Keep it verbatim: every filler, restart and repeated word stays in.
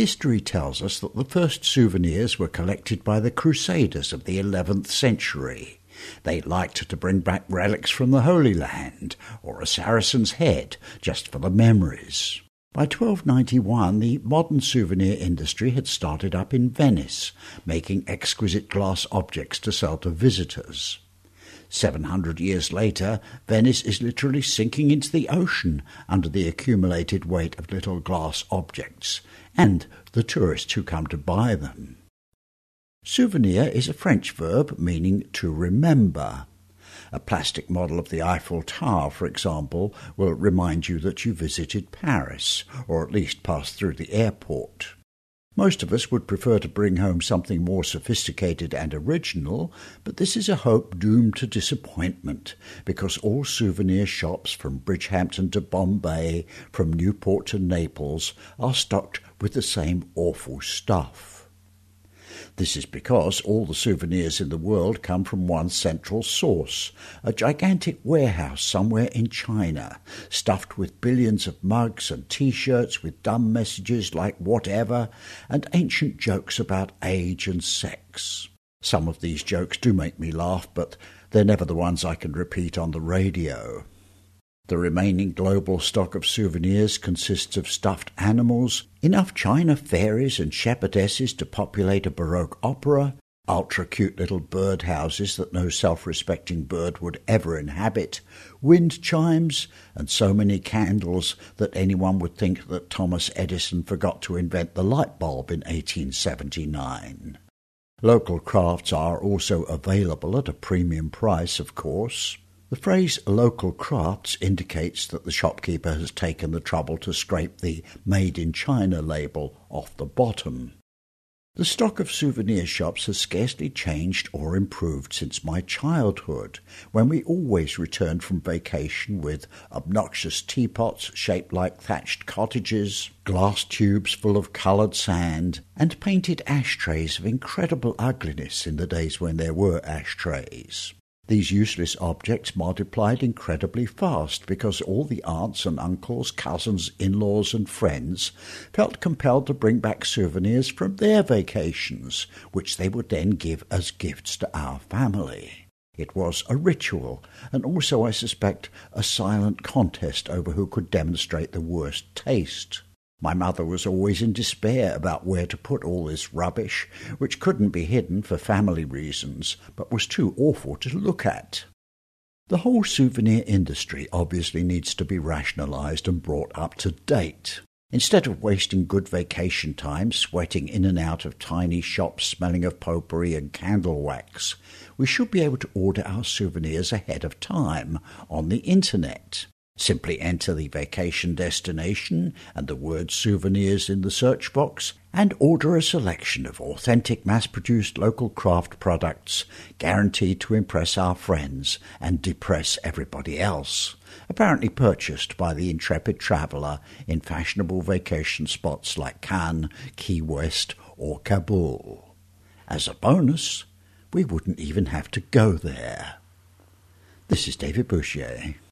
History tells us that the first souvenirs were collected by the Crusaders of the eleventh century. They liked to bring back relics from the Holy Land, or a Saracen's head, just for the memories. By twelve ninety-one, the modern souvenir industry had started up in Venice, making exquisite glass objects to sell to visitors. Seven hundred years later, Venice is literally sinking into the ocean under the accumulated weight of little glass objects, and the tourists who come to buy them. Souvenir is a French verb meaning to remember. A plastic model of the Eiffel Tower, for example, will remind you that you visited Paris, or at least passed through the airport. Most of us would prefer to bring home something more sophisticated and original, but this is a hope doomed to disappointment, because all souvenir shops from Bridgehampton to Bombay, from Newport to Naples, are stocked with the same awful stuff. This is because all the souvenirs in the world come from one central source, a gigantic warehouse somewhere in China, stuffed with billions of mugs and T-shirts with dumb messages like whatever, and ancient jokes about age and sex. Some of these jokes do make me laugh, but they're never the ones I can repeat on the radio. The remaining global stock of souvenirs consists of stuffed animals, enough china fairies and shepherdesses to populate a Baroque opera, ultra-cute little bird houses that no self-respecting bird would ever inhabit, wind chimes, and so many candles that anyone would think that Thomas Edison forgot to invent the light bulb in eighteen seventy-nine. Local crafts are also available at a premium price, of course. The phrase local crafts indicates that the shopkeeper has taken the trouble to scrape the Made in China label off the bottom. The stock of souvenir shops has scarcely changed or improved since my childhood, when we always returned from vacation with obnoxious teapots shaped like thatched cottages, glass tubes full of coloured sand, and painted ashtrays of incredible ugliness in the days when there were ashtrays. These useless objects multiplied incredibly fast because all the aunts and uncles, cousins, in-laws and friends felt compelled to bring back souvenirs from their vacations, which they would then give as gifts to our family. It was a ritual, and also, I suspect, a silent contest over who could demonstrate the worst taste. My mother was always in despair about where to put all this rubbish, which couldn't be hidden for family reasons, but was too awful to look at. The whole souvenir industry obviously needs to be rationalised and brought up to date. Instead of wasting good vacation time sweating in and out of tiny shops smelling of potpourri and candle wax, we should be able to order our souvenirs ahead of time on the internet. Simply enter the vacation destination and the word souvenirs in the search box and order a selection of authentic mass-produced local craft products guaranteed to impress our friends and depress everybody else, apparently purchased by the intrepid traveller in fashionable vacation spots like Cannes, Key West or Kabul. As a bonus, we wouldn't even have to go there. This is David Bouchier.